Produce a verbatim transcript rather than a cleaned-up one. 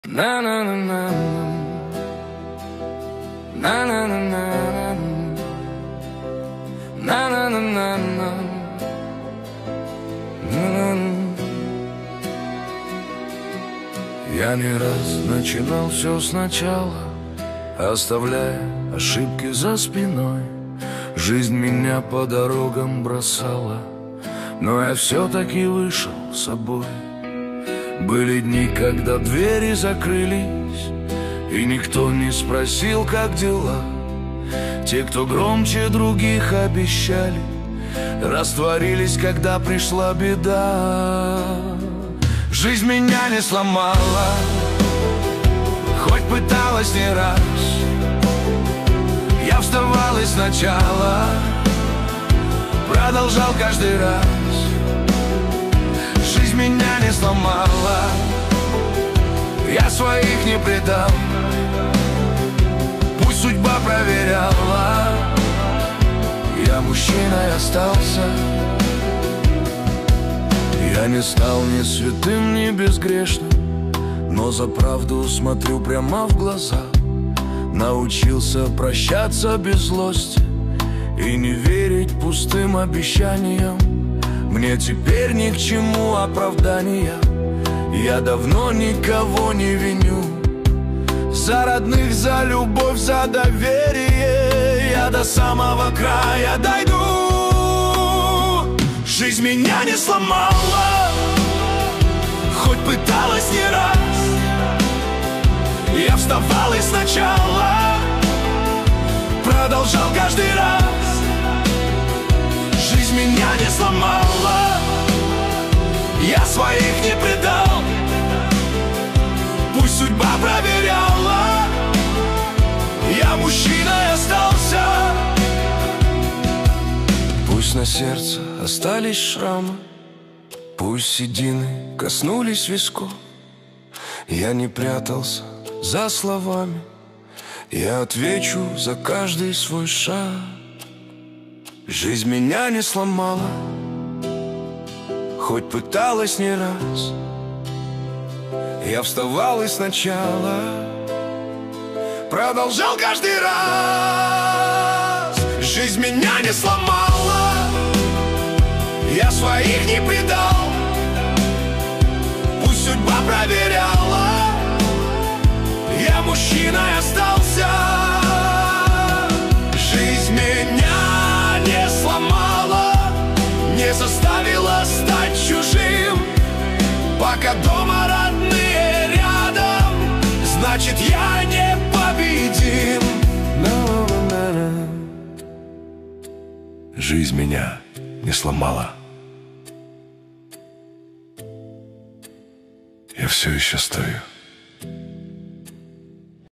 На на на на на на на на на на на на на. Я не раз начинал все сначала, оставляя ошибки за спиной. Жизнь меня по дорогам бросала, но я все-таки вышел с собой. Были дни, когда двери закрылись, и никто не спросил, как дела. Те, кто громче других обещали, растворились, когда пришла беда. Жизнь меня не сломала, хоть пыталась не раз. Я вставал и сначала продолжал каждый раз. Жизнь меня не сломала, я своих не предал. Пусть судьба проверяла, я мужчиной остался. Я не стал ни святым, ни безгрешным, но за правду смотрю прямо в глаза. Научился прощаться без злости и не верить пустым обещаниям. Мне теперь ни к чему оправдания, я давно никого не виню. За родных, за любовь, за доверие я до самого края дойду. Жизнь меня не сломала, хоть пыталась не раз. Я вставал и сначала продолжал каждый раз. Жизнь меня не сломала, я своих не предал. Пусть судьба проверяла, я мужчиной остался. Пусть на сердце остались шрамы, пусть седины коснулись висков. Я не прятался за словами, я отвечу за каждый свой шаг. Жизнь меня не сломала, хоть пыталась не раз. Я вставал и сначала продолжал каждый раз. Жизнь меня не сломала, я своих не предал. Пусть судьба проверяла, я мужчиной остался. Жизнь меня не сломала, не заставила стать чужим. Пока дома родные рядом, значит я непобедим. Жизнь меня не сломала, я все еще стою.